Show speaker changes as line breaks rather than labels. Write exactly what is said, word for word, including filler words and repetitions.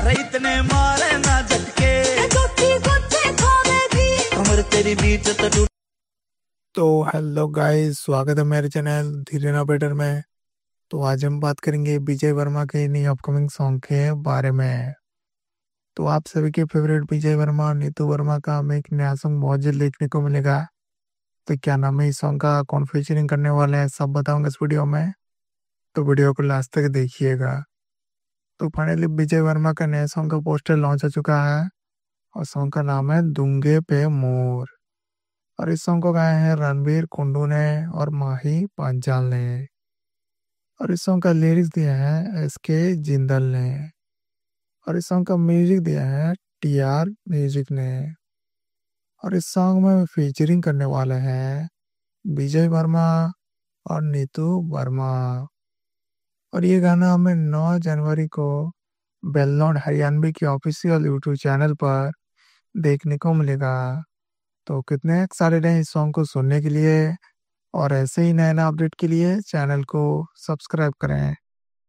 रईत ने मारे ना झटके कमर तेरी बीच तो।
तो हेलो गाइस, स्वागत है मेरे चैनल धीरे ना बेटर में। तो आज हम बात करेंगे विजय वर्मा के नई अपकमिंग सॉन्ग के बारे में। तो आप सभी के फेवरेट विजय वर्मा और नीतू वर्मा का हमें एक नया सॉन्ग बहुत जल्द देखने को मिलेगा। तो क्या नाम है इस सॉन्ग का, कौन फीचरिंग करने वाले हैं, सब बताऊंगा इस वीडियो में। तो वीडियो को लास्ट तक देखिएगा। तो फाइनली विजय वर्मा का नया सॉन्ग का पोस्टर लॉन्च हो चुका है और सॉन्ग का नाम है दूंगे पे मोर। और इस सॉन्ग को गाए हैं रणबीर कुंडू ने और माही पांचाल ने। और इस सॉन्ग का लिरिक्स दिया है एस के जिंदल ने। और इस सॉन्ग का म्यूजिक दिया है टी आर म्यूजिक ने। और इस सॉन्ग में फीचरिंग करने वाले हैं विजय वर्मा और नीतू वर्मा। और ये गाना हमें नौ जनवरी को बेलनोड हरियाणवी के ऑफिशियल यूट्यूब चैनल पर देखने को मिलेगा। तो कितने एक्साइटेड हैं इस सॉन्ग को सुनने के लिए। और ऐसे ही नए नए अपडेट के लिए चैनल को सब्सक्राइब करें।